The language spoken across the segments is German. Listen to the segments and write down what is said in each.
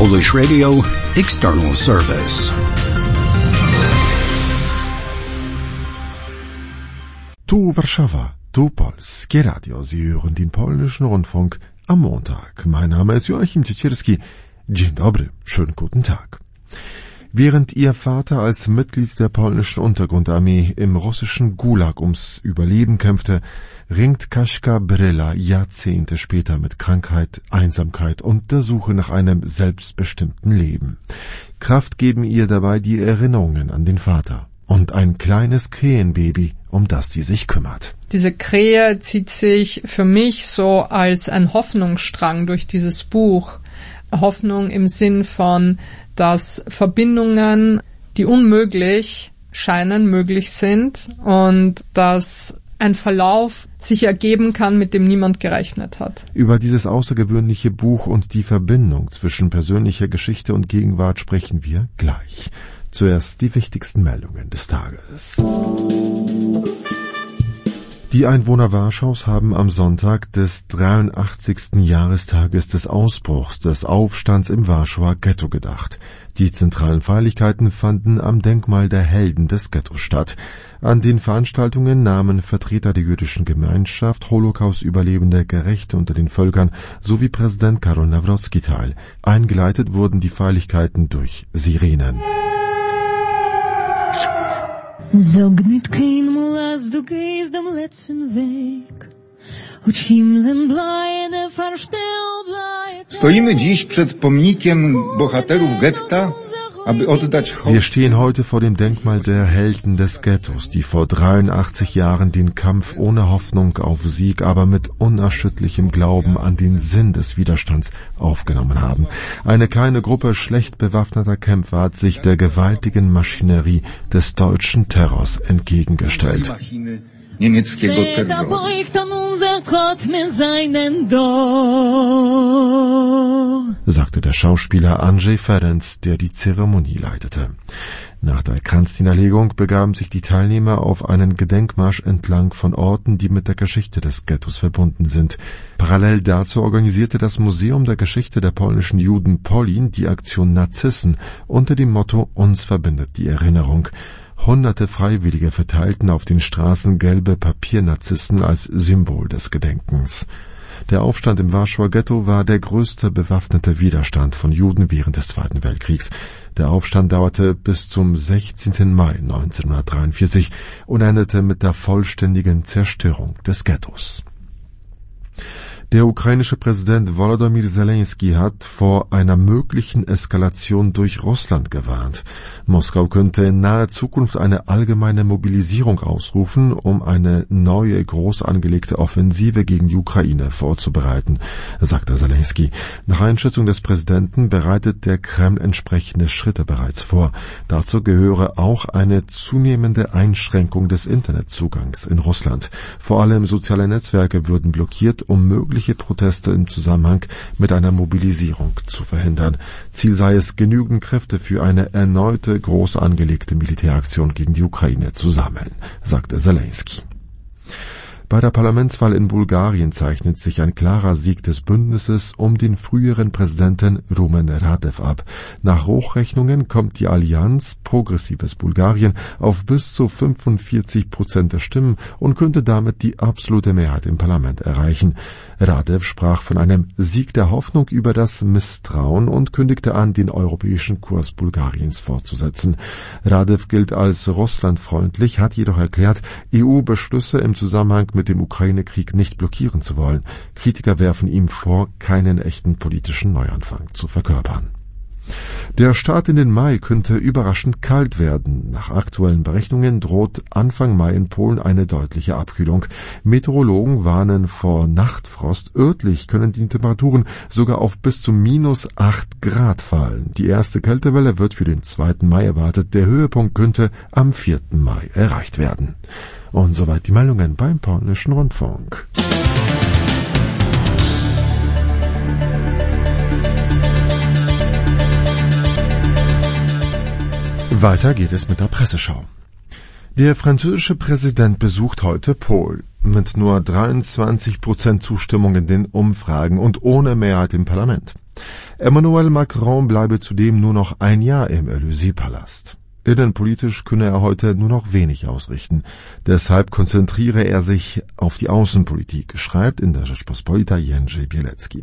Polish Radio External Service. Tu Warszawa, tu Polskie Radio. Sie hören den polnischen Rundfunk am Montag. Mein Name ist Joachim Ciecierski. Dzień dobry, schönen guten Tag. Während ihr Vater als Mitglied der polnischen Untergrundarmee im russischen Gulag ums Überleben kämpfte, ringt Kaśka Bryla Jahrzehnte später mit Krankheit, Einsamkeit und der Suche nach einem selbstbestimmten Leben. Kraft geben ihr dabei die Erinnerungen an den Vater und ein kleines Krähenbaby, um das sie sich kümmert. Diese Krähe zieht sich für mich so als ein Hoffnungsstrang durch dieses Buch. Hoffnung im Sinn von, dass Verbindungen, die unmöglich scheinen, möglich sind und dass ein Verlauf sich ergeben kann, mit dem niemand gerechnet hat. Über dieses außergewöhnliche Buch und die Verbindung zwischen persönlicher Geschichte und Gegenwart sprechen wir gleich. Zuerst die wichtigsten Meldungen des Tages. Die Einwohner Warschaus haben am Sonntag des 83. Jahrestages des Ausbruchs des Aufstands im Warschauer Ghetto gedacht. Die zentralen Feierlichkeiten fanden am Denkmal der Helden des Ghettos statt. An den Veranstaltungen nahmen Vertreter der jüdischen Gemeinschaft, Holocaust-Überlebende, Gerechte unter den Völkern sowie Präsident Karol Nawrocki teil. Eingeleitet wurden die Feierlichkeiten durch Sirenen. Zognet kein Molas, du gehst am letzten Weg, choć Himmel blajene verstell bleibt. Stoimy dziś przed pomnikiem bohaterów getta, aby oddać hołd. Wir stehen heute vor dem Denkmal der Helden des Ghettos, die vor 83 Jahren den Kampf ohne Hoffnung auf Sieg, aber mit unerschütterlichem Glauben an den Sinn des Widerstands aufgenommen haben. Eine kleine Gruppe schlecht bewaffneter Kämpfer hat sich der gewaltigen Maschinerie des deutschen Terrors entgegengestellt. Sagte der Schauspieler Andrzej Ferenc, der die Zeremonie leitete. Nach der Kranzniederlegung begaben sich die Teilnehmer auf einen Gedenkmarsch entlang von Orten, die mit der Geschichte des Ghettos verbunden sind. Parallel dazu organisierte das Museum der Geschichte der polnischen Juden Polin die Aktion Narzissen unter dem Motto »Uns verbindet die Erinnerung«. Hunderte Freiwillige verteilten auf den Straßen gelbe Papiernarzissen als Symbol des Gedenkens. Der Aufstand im Warschauer Ghetto war der größte bewaffnete Widerstand von Juden während des Zweiten Weltkriegs. Der Aufstand dauerte bis zum 16. Mai 1943 und endete mit der vollständigen Zerstörung des Ghettos. Der ukrainische Präsident Volodymyr Zelensky hat vor einer möglichen Eskalation durch Russland gewarnt. Moskau könnte in naher Zukunft eine allgemeine Mobilisierung ausrufen, um eine neue, groß angelegte Offensive gegen die Ukraine vorzubereiten, sagte Zelensky. Nach Einschätzung des Präsidenten bereitet der Kreml entsprechende Schritte bereits vor. Dazu gehöre auch eine zunehmende Einschränkung des Internetzugangs in Russland. Vor allem soziale Netzwerke würden blockiert, um mögliche Proteste im Zusammenhang mit einer Mobilisierung zu verhindern. Ziel sei es, genügend Kräfte für eine erneute groß angelegte Militäraktion gegen die Ukraine zu sammeln, sagte Zelensky. Bei der Parlamentswahl in Bulgarien zeichnet sich ein klarer Sieg des Bündnisses um den früheren Präsidenten Rumen Radev ab. Nach Hochrechnungen kommt die Allianz Progressives Bulgarien auf bis zu 45% der Stimmen und könnte damit die absolute Mehrheit im Parlament erreichen. Radev sprach von einem Sieg der Hoffnung über das Misstrauen und kündigte an, den europäischen Kurs Bulgariens fortzusetzen. Radev gilt als russlandfreundlich, hat jedoch erklärt, EU-Beschlüsse im Zusammenhang mit dem Ukraine-Krieg nicht blockieren zu wollen. Kritiker werfen ihm vor, keinen echten politischen Neuanfang zu verkörpern. Der Start in den Mai könnte überraschend kalt werden. Nach aktuellen Berechnungen droht Anfang Mai in Polen eine deutliche Abkühlung. Meteorologen warnen vor Nachtfrost. Örtlich können die Temperaturen sogar auf bis zu -8 Grad fallen. Die erste Kältewelle wird für den 2. Mai erwartet. Der Höhepunkt könnte am 4. Mai erreicht werden. Und soweit die Meldungen beim polnischen Rundfunk. Weiter geht es mit der Presseschau. Der französische Präsident besucht heute Polen. Mit nur 23% Zustimmung in den Umfragen und ohne Mehrheit im Parlament. Emmanuel Macron bleibe zudem nur noch ein Jahr im Élysée-Palast. Innenpolitisch könne er heute nur noch wenig ausrichten. Deshalb konzentriere er sich auf die Außenpolitik, schreibt in der Rzeczpospolita Jędrzej Bielecki.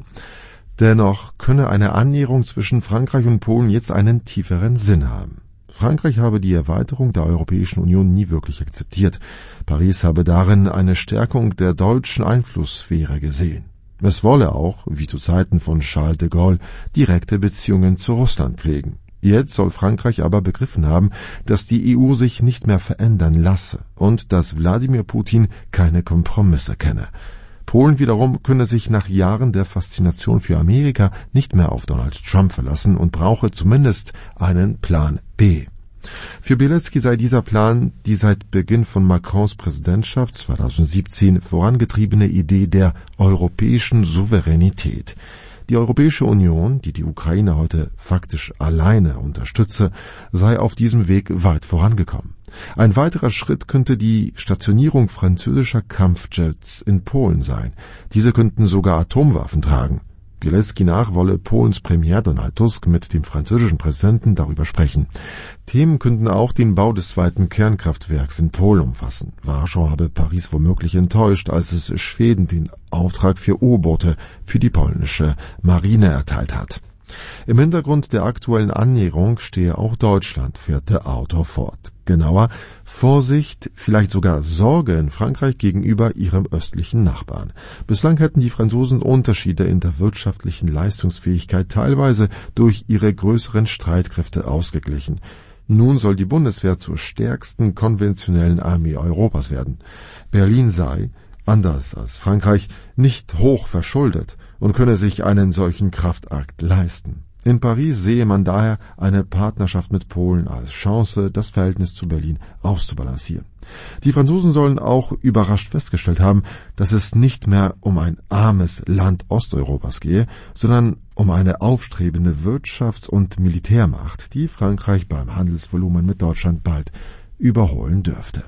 Dennoch könne eine Annäherung zwischen Frankreich und Polen jetzt einen tieferen Sinn haben. Frankreich habe die Erweiterung der Europäischen Union nie wirklich akzeptiert. Paris habe darin eine Stärkung der deutschen Einflusssphäre gesehen. Es wolle auch, wie zu Zeiten von Charles de Gaulle, direkte Beziehungen zu Russland pflegen. Jetzt soll Frankreich aber begriffen haben, dass die EU sich nicht mehr verändern lasse und dass Wladimir Putin keine Kompromisse kenne. Polen wiederum könne sich nach Jahren der Faszination für Amerika nicht mehr auf Donald Trump verlassen und brauche zumindest einen Plan B. Für Bielecki sei dieser Plan die seit Beginn von Macrons Präsidentschaft 2017 vorangetriebene Idee der europäischen Souveränität. Die Europäische Union, die die Ukraine heute faktisch alleine unterstütze, sei auf diesem Weg weit vorangekommen. Ein weiterer Schritt könnte die Stationierung französischer Kampfjets in Polen sein. Diese könnten sogar Atomwaffen tragen. Bielecki nach wolle Polens Premier Donald Tusk mit dem französischen Präsidenten darüber sprechen. Themen könnten auch den Bau des zweiten Kernkraftwerks in Polen umfassen. Warschau habe Paris womöglich enttäuscht, als es Schweden den Auftrag für U-Boote für die polnische Marine erteilt hat. Im Hintergrund der aktuellen Annäherung stehe auch Deutschland, fährt der Autor fort. Genauer, Vorsicht, vielleicht sogar Sorge in Frankreich gegenüber ihrem östlichen Nachbarn. Bislang hätten die Franzosen Unterschiede in der wirtschaftlichen Leistungsfähigkeit teilweise durch ihre größeren Streitkräfte ausgeglichen. Nun soll die Bundeswehr zur stärksten konventionellen Armee Europas werden. Berlin sei, anders als Frankreich, nicht hoch verschuldet und könne sich einen solchen Kraftakt leisten. In Paris sehe man daher eine Partnerschaft mit Polen als Chance, das Verhältnis zu Berlin auszubalancieren. Die Franzosen sollen auch überrascht festgestellt haben, dass es nicht mehr um ein armes Land Osteuropas gehe, sondern um eine aufstrebende Wirtschafts- und Militärmacht, die Frankreich beim Handelsvolumen mit Deutschland bald überholen dürfte.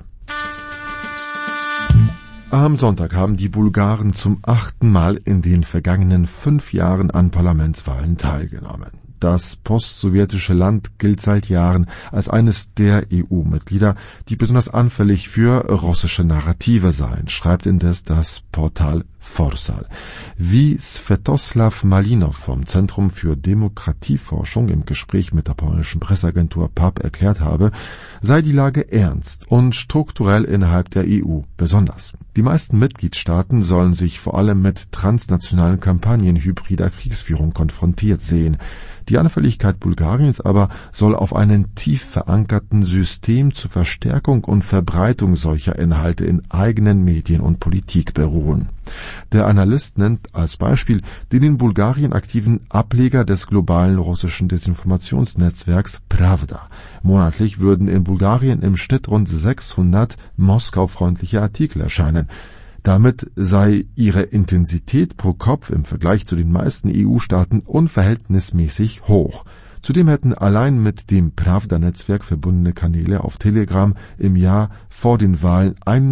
Am Sonntag haben die Bulgaren zum 8. Mal in den vergangenen 5 Jahren an Parlamentswahlen teilgenommen. Das postsowjetische Land gilt seit Jahren als eines der EU-Mitglieder, die besonders anfällig für russische Narrative seien, schreibt indes das Portal Forsal. Wie Svetoslav Malinov vom Zentrum für Demokratieforschung im Gespräch mit der polnischen Presseagentur PAP erklärt habe, sei die Lage ernst und strukturell innerhalb der EU besonders. Die meisten Mitgliedstaaten sollen sich vor allem mit transnationalen Kampagnen hybrider Kriegsführung konfrontiert sehen. Die Anfälligkeit Bulgariens aber soll auf einem tief verankerten System zur Verstärkung und Verbreitung solcher Inhalte in eigenen Medien und Politik beruhen. Der Analyst nennt als Beispiel den in Bulgarien aktiven Ableger des globalen russischen Desinformationsnetzwerks Pravda. Monatlich würden in Bulgarien im Schnitt rund 600 Moskau-freundliche Artikel erscheinen. Damit sei ihre Intensität pro Kopf im Vergleich zu den meisten EU-Staaten unverhältnismäßig hoch. Zudem hätten allein mit dem Pravda-Netzwerk verbundene Kanäle auf Telegram im Jahr vor den Wahlen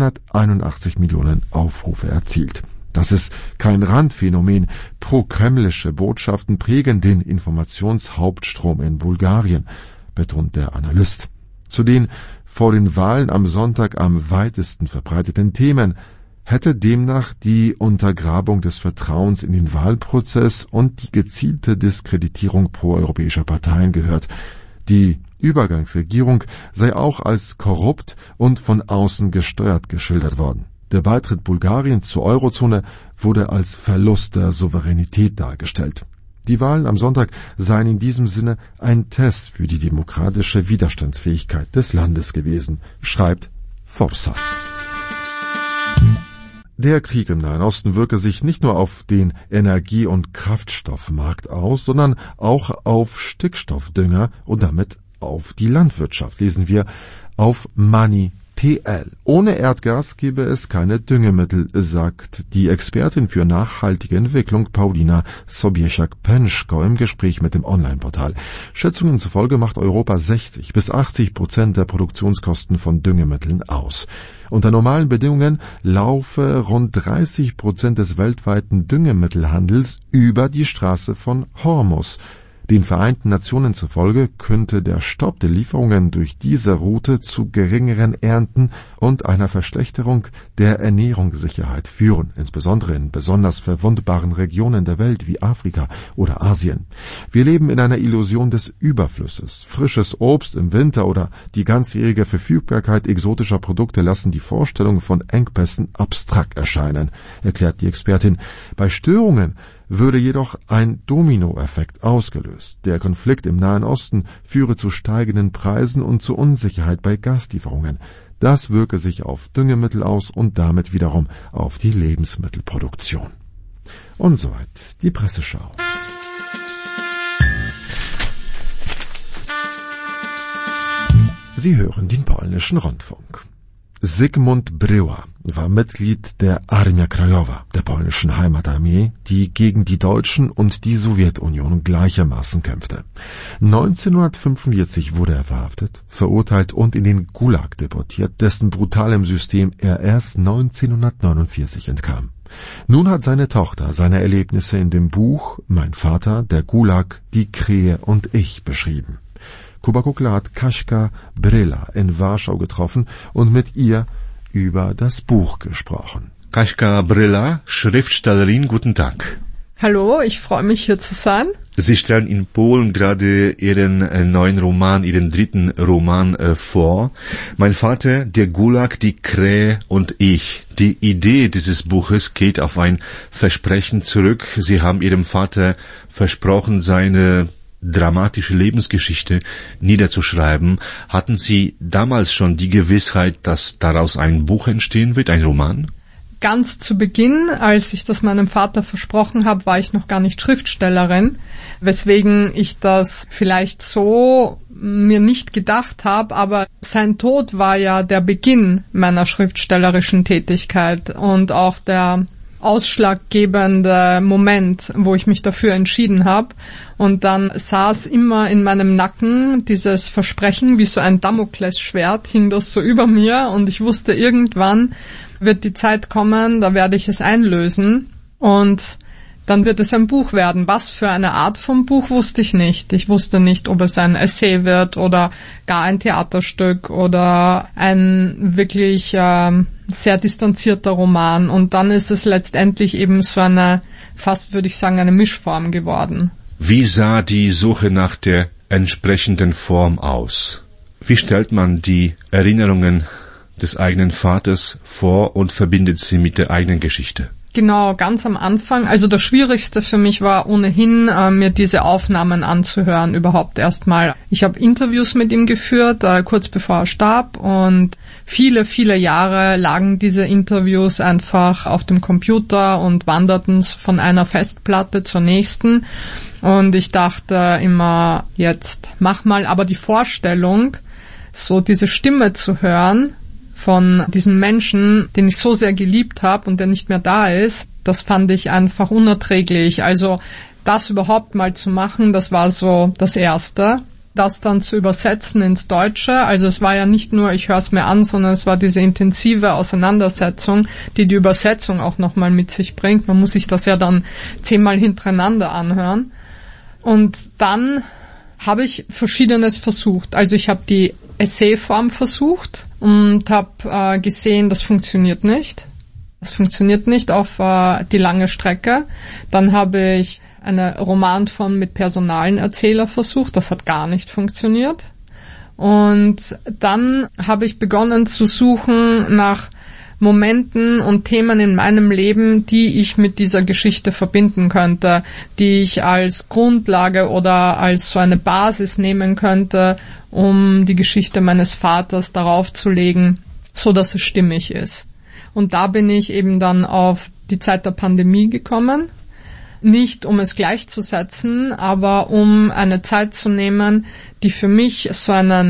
181 Millionen Aufrufe erzielt. Das ist kein Randphänomen. Pro-kremlische Botschaften prägen den Informationshauptstrom in Bulgarien, betont der Analyst. Zu den vor den Wahlen am Sonntag am weitesten verbreiteten Themen hätte demnach die Untergrabung des Vertrauens in den Wahlprozess und die gezielte Diskreditierung proeuropäischer Parteien gehört. Die Übergangsregierung sei auch als korrupt und von außen gesteuert geschildert worden. Der Beitritt Bulgariens zur Eurozone wurde als Verlust der Souveränität dargestellt. Die Wahlen am Sonntag seien in diesem Sinne ein Test für die demokratische Widerstandsfähigkeit des Landes gewesen, schreibt Forsal. Der Krieg im Nahen Osten wirke sich nicht nur auf den Energie- und Kraftstoffmarkt aus, sondern auch auf Stickstoffdünger und damit auf die Landwirtschaft, lesen wir auf Money PL. Ohne Erdgas gäbe es keine Düngemittel, sagt die Expertin für nachhaltige Entwicklung Paulina Sobieszak-Penschko im Gespräch mit dem Online-Portal. Schätzungen zufolge macht Europa 60-80% der Produktionskosten von Düngemitteln aus. Unter normalen Bedingungen laufe rund 30% des weltweiten Düngemittelhandels über die Straße von Hormuz. Den Vereinten Nationen zufolge könnte der Stopp der Lieferungen durch diese Route zu geringeren Ernten und einer Verschlechterung der Ernährungssicherheit führen, insbesondere in besonders verwundbaren Regionen der Welt wie Afrika oder Asien. Wir leben in einer Illusion des Überflusses. Frisches Obst im Winter oder die ganzjährige Verfügbarkeit exotischer Produkte lassen die Vorstellung von Engpässen abstrakt erscheinen, erklärt die Expertin. Bei Störungen würde jedoch ein Dominoeffekt ausgelöst. Der Konflikt im Nahen Osten führe zu steigenden Preisen und zu Unsicherheit bei Gaslieferungen. Das wirke sich auf Düngemittel aus und damit wiederum auf die Lebensmittelproduktion. Und soweit die Presseschau. Sie hören den polnischen Rundfunk. Zygmunt Bryła war Mitglied der Armia Krajowa, der polnischen Heimatarmee, die gegen die Deutschen und die Sowjetunion gleichermaßen kämpfte. 1945 wurde er verhaftet, verurteilt und in den Gulag deportiert, dessen brutalem System er erst 1949 entkam. Nun hat seine Tochter seine Erlebnisse in dem Buch »Mein Vater, der Gulag, die Krähe und ich« beschrieben. Kuba Kukla hat Kaśka Bryła in Warschau getroffen und mit ihr über das Buch gesprochen. Kaśka Bryła, Schriftstellerin, guten Tag. Hallo, ich freue mich hier zu sein. Sie stellen in Polen gerade Ihren neuen Roman, Ihren dritten Roman vor. Mein Vater, der Gulag, die Krähe und ich. Die Idee dieses Buches geht auf ein Versprechen zurück. Sie haben Ihrem Vater versprochen, seine dramatische Lebensgeschichte niederzuschreiben. Hatten Sie damals schon die Gewissheit, dass daraus ein Buch entstehen wird, ein Roman? Ganz zu Beginn, als ich das meinem Vater versprochen habe, war ich noch gar nicht Schriftstellerin, weswegen ich das vielleicht so mir nicht gedacht habe, aber sein Tod war ja der Beginn meiner schriftstellerischen Tätigkeit und auch der ausschlaggebende Moment, wo ich mich dafür entschieden habe. Und dann saß immer in meinem Nacken dieses Versprechen, wie so ein Damoklesschwert, hing das so über mir und ich wusste, irgendwann wird die Zeit kommen, da werde ich es einlösen und dann wird es ein Buch werden. Was für eine Art von Buch wusste ich nicht. Ich wusste nicht, ob es ein Essay wird oder gar ein Theaterstück oder ein wirklich sehr distanzierter Roman. Und dann ist es letztendlich eben so eine, fast würde ich sagen, eine Mischform geworden. Wie sah die Suche nach der entsprechenden Form aus? Wie stellt man die Erinnerungen des eigenen Vaters vor und verbindet sie mit der eigenen Geschichte? Genau, ganz am Anfang. Also das Schwierigste für mich war ohnehin, mir diese Aufnahmen anzuhören überhaupt erstmal. Ich habe Interviews mit ihm geführt, kurz bevor er starb und viele, viele Jahre lagen diese Interviews einfach auf dem Computer und wanderten von einer Festplatte zur nächsten. Und ich dachte immer, jetzt mach mal, aber die Vorstellung, so diese Stimme zu hören, von diesem Menschen, den ich so sehr geliebt habe und der nicht mehr da ist, das fand ich einfach unerträglich. Also das überhaupt mal zu machen, das war so das Erste. Das dann zu übersetzen ins Deutsche, also es war ja nicht nur, ich höre es mir an, sondern es war diese intensive Auseinandersetzung, die die Übersetzung auch nochmal mit sich bringt. Man muss sich das ja dann 10-mal hintereinander anhören. Und dann habe ich Verschiedenes versucht. Also ich habe die Essayform versucht und habe gesehen, das funktioniert nicht. Das funktioniert nicht auf die lange Strecke. Dann habe ich eine Romanform mit personalen Erzähler versucht. Das hat gar nicht funktioniert. Und dann habe ich begonnen zu suchen nach Momenten und Themen in meinem Leben, die ich mit dieser Geschichte verbinden könnte, die ich als Grundlage oder als so eine Basis nehmen könnte, um die Geschichte meines Vaters darauf zu legen, so dass es stimmig ist. Und da bin ich eben dann auf die Zeit der Pandemie gekommen. Nicht um es gleichzusetzen, aber um eine Zeit zu nehmen, die für mich so einen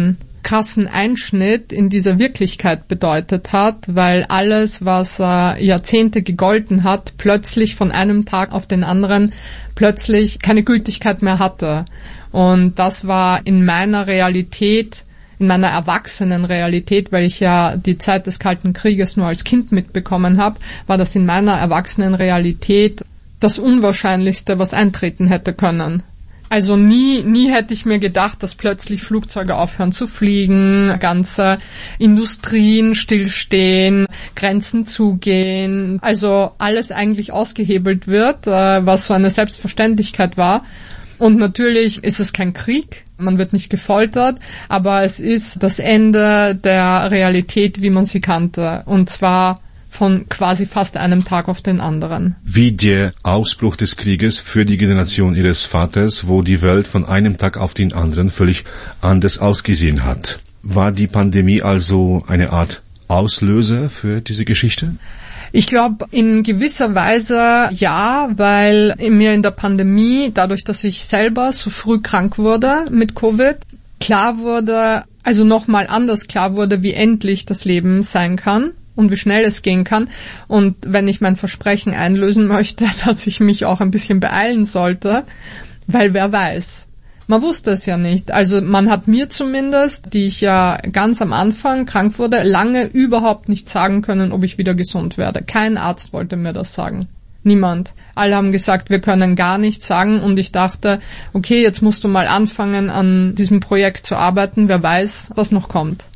krassen Einschnitt in dieser Wirklichkeit bedeutet hat, weil alles, was Jahrzehnte gegolten hat, plötzlich von einem Tag auf den anderen plötzlich keine Gültigkeit mehr hatte. Und das war in meiner Realität, in meiner Erwachsenenrealität, weil ich ja die Zeit des Kalten Krieges nur als Kind mitbekommen habe, war das in meiner Erwachsenenrealität das Unwahrscheinlichste, was eintreten hätte können. Also nie hätte ich mir gedacht, dass plötzlich Flugzeuge aufhören zu fliegen, ganze Industrien stillstehen, Grenzen zugehen, also alles eigentlich ausgehebelt wird, was so eine Selbstverständlichkeit war. Und natürlich ist es kein Krieg, man wird nicht gefoltert, aber es ist das Ende der Realität, wie man sie kannte, und zwar von quasi fast einem Tag auf den anderen. Wie der Ausbruch des Krieges für die Generation Ihres Vaters, wo die Welt von einem Tag auf den anderen völlig anders ausgesehen hat. War die Pandemie also eine Art Auslöser für diese Geschichte? Ich glaube, in gewisser Weise ja, weil mir in der Pandemie, dadurch, dass ich selber so früh krank wurde mit Covid, klar wurde, also nochmal anders klar wurde, wie endlich das Leben sein kann und wie schnell es gehen kann. Und wenn ich mein Versprechen einlösen möchte, dass ich mich auch ein bisschen beeilen sollte, weil wer weiß. Man wusste es ja nicht. Also man hat mir zumindest, die ich ja ganz am Anfang krank wurde, lange überhaupt nicht sagen können, ob ich wieder gesund werde. Kein Arzt wollte mir das sagen. Niemand. Alle haben gesagt, wir können gar nichts sagen, und ich dachte, okay, jetzt musst du mal anfangen, an diesem Projekt zu arbeiten. Wer weiß, was noch kommt.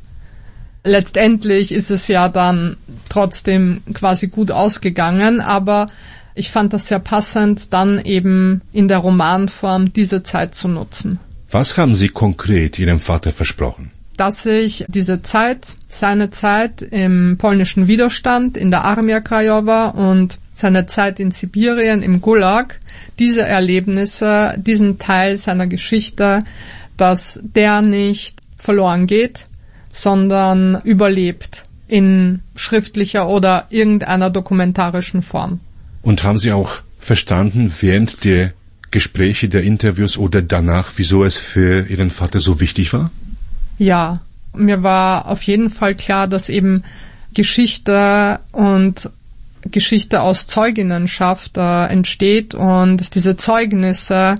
Letztendlich ist es ja dann trotzdem quasi gut ausgegangen, aber ich fand das sehr passend, dann eben in der Romanform diese Zeit zu nutzen. Was haben Sie konkret Ihrem Vater versprochen? Dass ich diese Zeit, seine Zeit im polnischen Widerstand in der Armia Krajowa und seine Zeit in Sibirien im Gulag, diese Erlebnisse, diesen Teil seiner Geschichte, dass der nicht verloren geht, sondern überlebt in schriftlicher oder irgendeiner dokumentarischen Form. Und haben Sie auch verstanden während der Gespräche, der Interviews oder danach, wieso es für Ihren Vater so wichtig war? Ja, mir war auf jeden Fall klar, dass eben Geschichte und Geschichte aus Zeuginnenschaft entsteht und diese Zeugnisse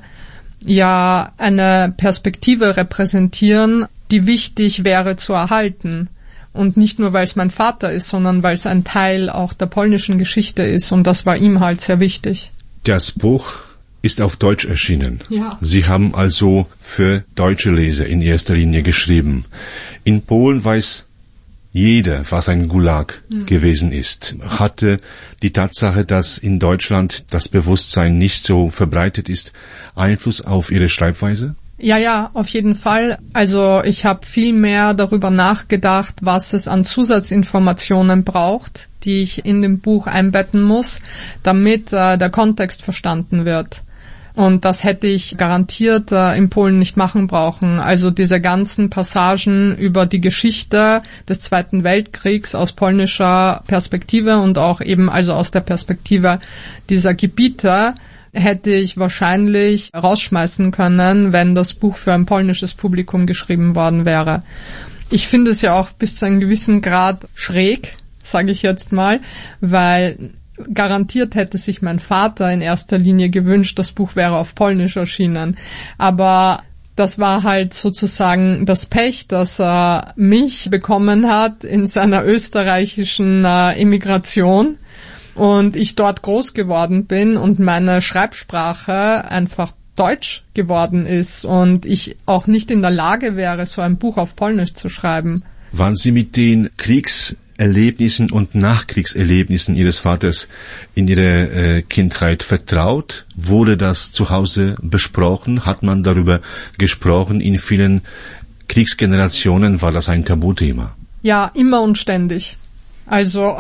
ja eine Perspektive repräsentieren, die wichtig wäre zu erhalten. Und nicht nur, weil es mein Vater ist, sondern weil es ein Teil auch der polnischen Geschichte ist. Und das war ihm halt sehr wichtig. Das Buch ist auf Deutsch erschienen. Ja. Sie haben also für deutsche Leser in erster Linie geschrieben. In Polen weiß jeder, was ein Gulag gewesen ist. Hatte die Tatsache, dass in Deutschland das Bewusstsein nicht so verbreitet ist, Einfluss auf Ihre Schreibweise? Ja, auf jeden Fall. Also ich habe viel mehr darüber nachgedacht, was es an Zusatzinformationen braucht, die ich in dem Buch einbetten muss, damit der Kontext verstanden wird. Und das hätte ich garantiert in Polen nicht machen brauchen. Also diese ganzen Passagen über die Geschichte des Zweiten Weltkriegs aus polnischer Perspektive und auch eben also aus der Perspektive dieser Gebiete hätte ich wahrscheinlich rausschmeißen können, wenn das Buch für ein polnisches Publikum geschrieben worden wäre. Ich finde es ja auch bis zu einem gewissen Grad schräg, sage ich jetzt mal, weil garantiert hätte sich mein Vater in erster Linie gewünscht, das Buch wäre auf Polnisch erschienen. Aber das war halt sozusagen das Pech, dass er mich bekommen hat in seiner österreichischen Emigration. Und ich dort groß geworden bin und meine Schreibsprache einfach Deutsch geworden ist und ich auch nicht in der Lage wäre, so ein Buch auf Polnisch zu schreiben. Waren Sie mit den Kriegserlebnissen und Nachkriegserlebnissen Ihres Vaters in Ihrer Kindheit vertraut? Wurde das zu Hause besprochen? Hat man darüber gesprochen? In vielen Kriegsgenerationen war das ein Tabuthema. Ja, immer und ständig. Also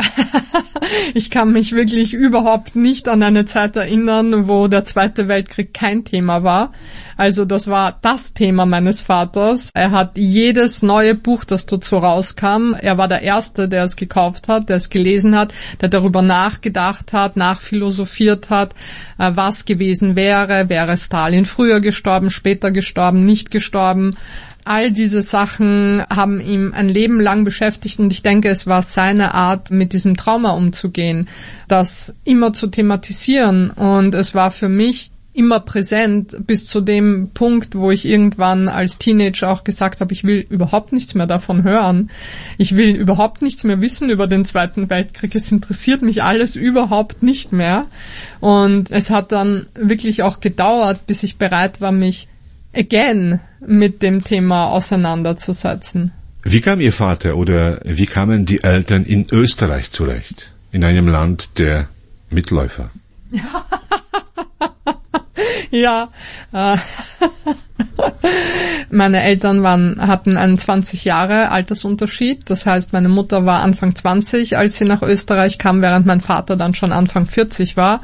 ich kann mich wirklich überhaupt nicht an eine Zeit erinnern, wo der Zweite Weltkrieg kein Thema war. Also das war das Thema meines Vaters. Er hat jedes neue Buch, das dazu rauskam, er war der Erste, der es gekauft hat, der es gelesen hat, der darüber nachgedacht hat, nachphilosophiert hat, was gewesen wäre. Wäre Stalin früher gestorben, später gestorben, nicht gestorben? all diese Sachen haben ihm ein Leben lang beschäftigt und ich denke, es war seine Art, mit diesem Trauma umzugehen, das immer zu thematisieren und es war für mich immer präsent bis zu dem Punkt, wo ich irgendwann als Teenager auch gesagt habe, ich will überhaupt nichts mehr davon hören. Ich will überhaupt nichts mehr wissen über den Zweiten Weltkrieg. Es interessiert mich alles überhaupt nicht mehr. Und es hat dann wirklich auch gedauert, bis ich bereit war, mich again mit dem Thema auseinanderzusetzen. Wie kam Ihr Vater oder wie kamen die Eltern in Österreich zurecht? In einem Land der Mitläufer? Ja, meine Eltern hatten einen 20 Jahre Altersunterschied. Das heißt, meine Mutter war Anfang 20, als sie nach Österreich kam, während mein Vater dann schon Anfang 40 war.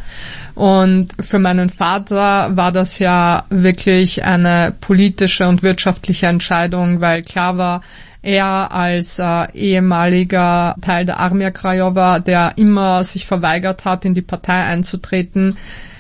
Und für meinen Vater war das ja wirklich eine politische und wirtschaftliche Entscheidung, weil klar war, er als ehemaliger Teil der Armia Krajowa, der immer sich verweigert hat, in die Partei einzutreten,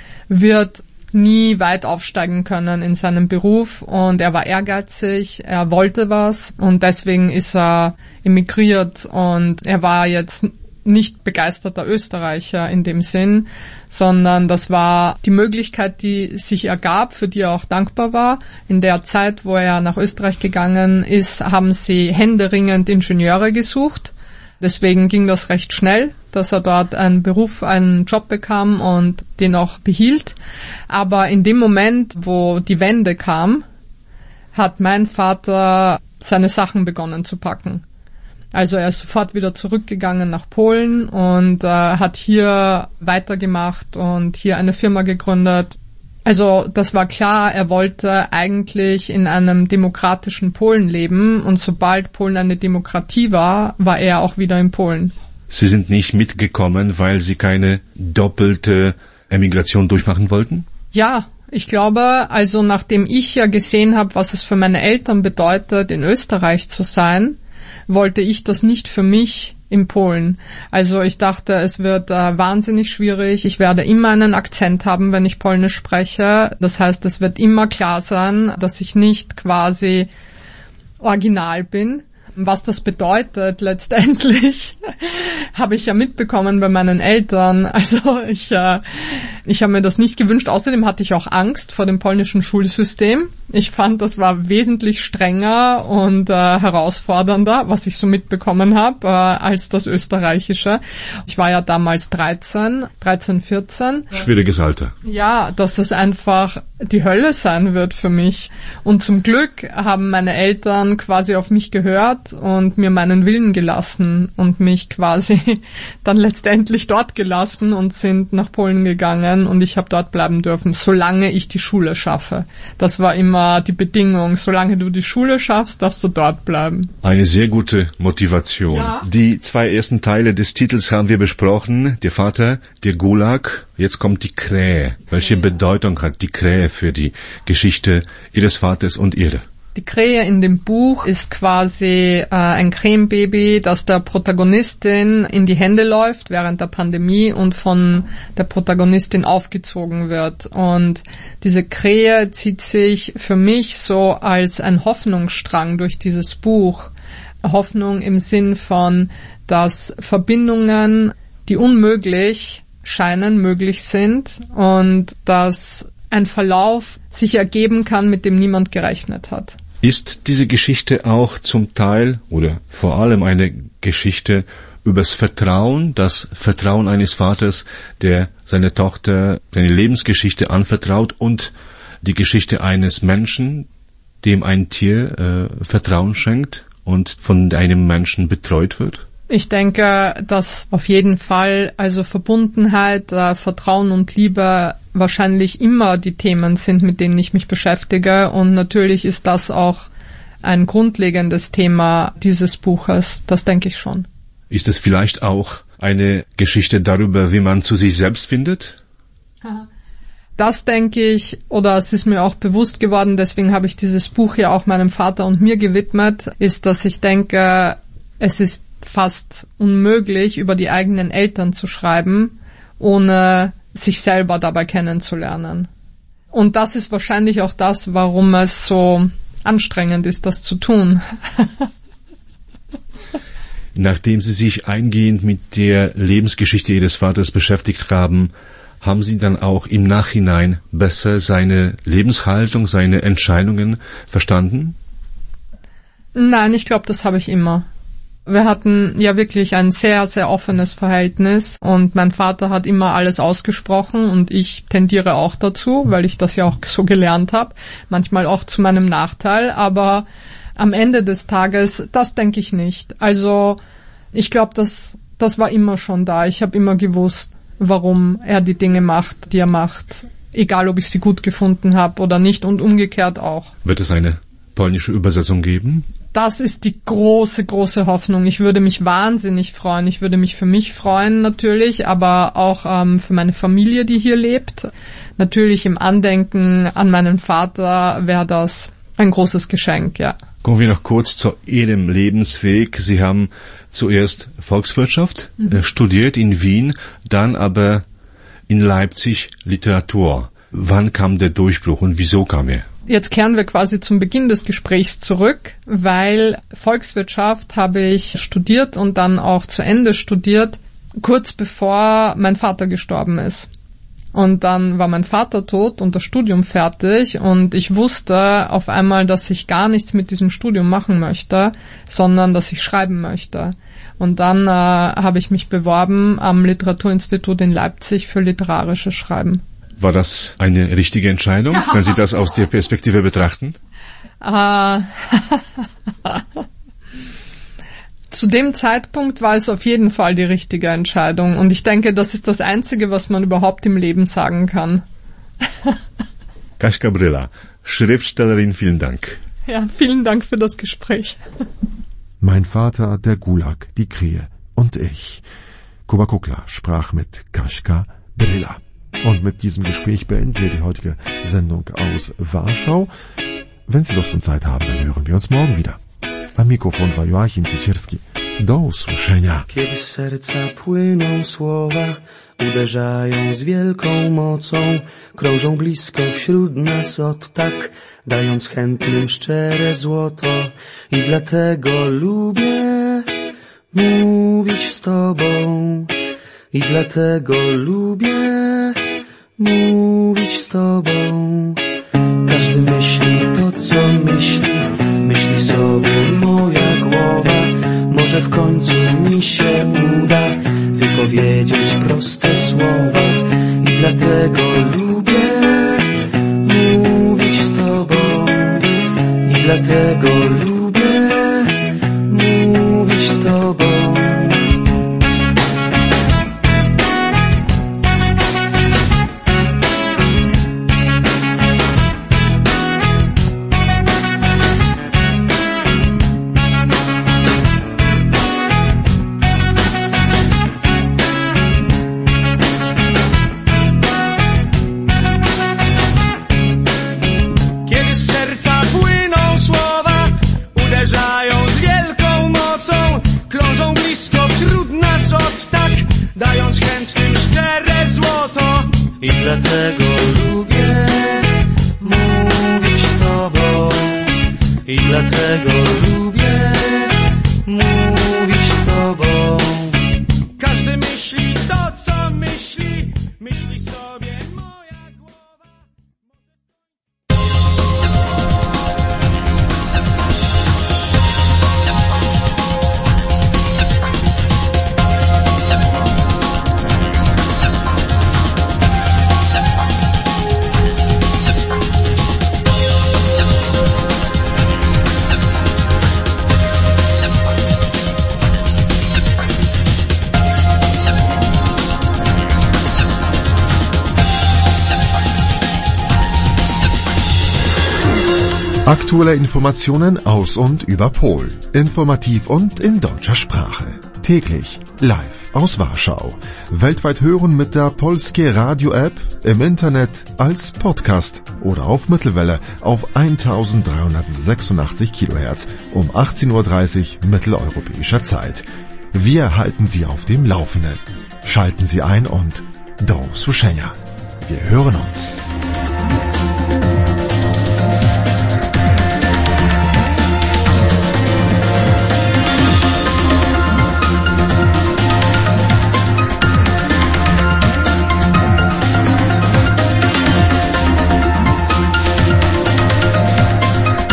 wird nie weit aufsteigen können in seinem Beruf und er war ehrgeizig, er wollte was und deswegen ist er emigriert und er war jetzt nicht begeisterter Österreicher in dem Sinn, sondern das war die Möglichkeit, die sich ergab, für die er auch dankbar war. In der Zeit, wo er nach Österreich gegangen ist, haben sie händeringend Ingenieure gesucht. Deswegen ging das recht schnell, dass er dort einen Job bekam und den auch behielt. Aber in dem Moment, wo die Wende kam, hat mein Vater seine Sachen begonnen zu packen. Also er ist sofort wieder zurückgegangen nach Polen und hat hier weitergemacht und hier eine Firma gegründet. Also das war klar, er wollte eigentlich in einem demokratischen Polen leben und sobald Polen eine Demokratie war, war er auch wieder in Polen. Sie sind nicht mitgekommen, weil Sie keine doppelte Emigration durchmachen wollten? Ja, ich glaube, also nachdem ich ja gesehen habe, was es für meine Eltern bedeutet, in Österreich zu sein, wollte ich das nicht für mich in Polen. Also ich dachte, es wird wahnsinnig schwierig. Ich werde immer einen Akzent haben, wenn ich Polnisch spreche. Das heißt, es wird immer klar sein, dass ich nicht quasi original bin. Was das bedeutet letztendlich, habe ich ja mitbekommen bei meinen Eltern. Also ich habe mir das nicht gewünscht. Außerdem hatte ich auch Angst vor dem polnischen Schulsystem. Ich fand, das war wesentlich strenger und herausfordernder, was ich so mitbekommen habe, als das österreichische. Ich war ja damals 13, 14. Schwieriges Alter. Ja, dass das einfach die Hölle sein wird für mich. Und zum Glück haben meine Eltern quasi auf mich gehört und mir meinen Willen gelassen und mich quasi dann letztendlich dort gelassen und sind nach Polen gegangen und ich habe dort bleiben dürfen, solange ich die Schule schaffe. Das war immer die Bedingung. Solange du die Schule schaffst, darfst du dort bleiben. Eine sehr gute Motivation. Ja. Die 2 ersten Teile des Titels haben wir besprochen. Der Vater, der Gulag. Jetzt kommt die Krähe. Welche Bedeutung hat die Krähe für die Geschichte Ihres Vaters und Ihre? Die Krähe in dem Buch ist quasi ein Krähenbaby, das der Protagonistin in die Hände läuft während der Pandemie und von der Protagonistin aufgezogen wird. Und diese Krähe zieht sich für mich so als ein Hoffnungsstrang durch dieses Buch. Hoffnung im Sinn von, dass Verbindungen, die unmöglich scheinen, möglich sind und dass ein Verlauf sich ergeben kann, mit dem niemand gerechnet hat. Ist diese Geschichte auch zum Teil oder vor allem eine Geschichte übers Vertrauen, das Vertrauen eines Vaters, der seine Tochter seine Lebensgeschichte anvertraut und die Geschichte eines Menschen, dem ein Tier Vertrauen schenkt und von einem Menschen betreut wird? Ich denke, dass auf jeden Fall also Verbundenheit, Vertrauen und Liebe wahrscheinlich immer die Themen sind, mit denen ich mich beschäftige. Und natürlich ist das auch ein grundlegendes Thema dieses Buches. Das denke ich schon. Ist es vielleicht auch eine Geschichte darüber, wie man zu sich selbst findet? Das denke ich, oder es ist mir auch bewusst geworden, deswegen habe ich dieses Buch ja auch meinem Vater und mir gewidmet, ist, dass ich denke, es ist fast unmöglich, über die eigenen Eltern zu schreiben, ohne sich selber dabei kennenzulernen. Und das ist wahrscheinlich auch das, warum es so anstrengend ist, das zu tun. Nachdem Sie sich eingehend mit der Lebensgeschichte Ihres Vaters beschäftigt haben, haben Sie dann auch im Nachhinein besser seine Lebenshaltung, seine Entscheidungen verstanden? Nein, ich glaube, das habe ich immer. Wir hatten ja wirklich ein sehr, sehr offenes Verhältnis und mein Vater hat immer alles ausgesprochen und ich tendiere auch dazu, weil ich das ja auch so gelernt habe, manchmal auch zu meinem Nachteil, aber am Ende des Tages, das denke ich nicht. Also ich glaube, das war immer schon da. Ich habe immer gewusst, warum er die Dinge macht, die er macht, egal ob ich sie gut gefunden habe oder nicht und umgekehrt auch. Wird es eine polnische Übersetzung geben? Das ist die große, große Hoffnung. Ich würde mich wahnsinnig freuen. Ich würde mich für mich freuen natürlich, aber auch für meine Familie, die hier lebt. Natürlich im Andenken an meinen Vater wäre das ein großes Geschenk, ja. Kommen wir noch kurz zu Ihrem Lebensweg. Sie haben zuerst Volkswirtschaft studiert in Wien, dann aber in Leipzig Literatur. Wann kam der Durchbruch und wieso kam er? Jetzt kehren wir quasi zum Beginn des Gesprächs zurück, weil Volkswirtschaft habe ich studiert und dann auch zu Ende studiert, kurz bevor mein Vater gestorben ist. Und dann war mein Vater tot und das Studium fertig und ich wusste auf einmal, dass ich gar nichts mit diesem Studium machen möchte, sondern dass ich schreiben möchte. Und dann habe ich mich beworben am Literaturinstitut in Leipzig für literarisches Schreiben. War das eine richtige Entscheidung, wenn Sie das aus der Perspektive betrachten? Zu dem Zeitpunkt war es auf jeden Fall die richtige Entscheidung. Und ich denke, das ist das Einzige, was man überhaupt im Leben sagen kann. Kaśka Bryla, Schriftstellerin, vielen Dank. Ja, vielen Dank für das Gespräch. Mein Vater, der Gulag, die Krähe und ich. Kuba Kukla sprach mit Kaśka Bryla. Und mit diesem Gespräch beenden wir die heutige Sendung aus Warschau. Wenn Sie Lust und Zeit haben, dann hören wir uns morgen wieder. Am Mikrofon war Joachim Ciecierski. Do usłyszenia. Kiedy z serca płyną słowa, uderzają z wielką mocą, krążą blisko wśród nas od tak, dając chętnym szczere złoto. I dlatego lubię mówić z Tobą. I dlatego lubię mówić z Tobą. Każdy myśli to, co myśli, myśli sobie moja głowa. Może w końcu mi się uda wypowiedzieć proste słowa. I dlatego lubię mówić z Tobą. I dlatego lubię mówić z Tobą. Dając chętnym szczere złoto. I dlatego lubię mówić z Tobą. I dlatego lubię mówić z Tobą. Każdy myśli to, co myśli, myśli sobie moja głowa. Aktuelle Informationen aus und über Polen. Informativ und in deutscher Sprache. Täglich live aus Warschau. Weltweit hören mit der Polskie Radio App, im Internet als Podcast oder auf Mittelwelle auf 1386 kHz um 18:30 Uhr mitteleuropäischer Zeit. Wir halten Sie auf dem Laufenden. Schalten Sie ein und do usłyszenia. Wir hören uns.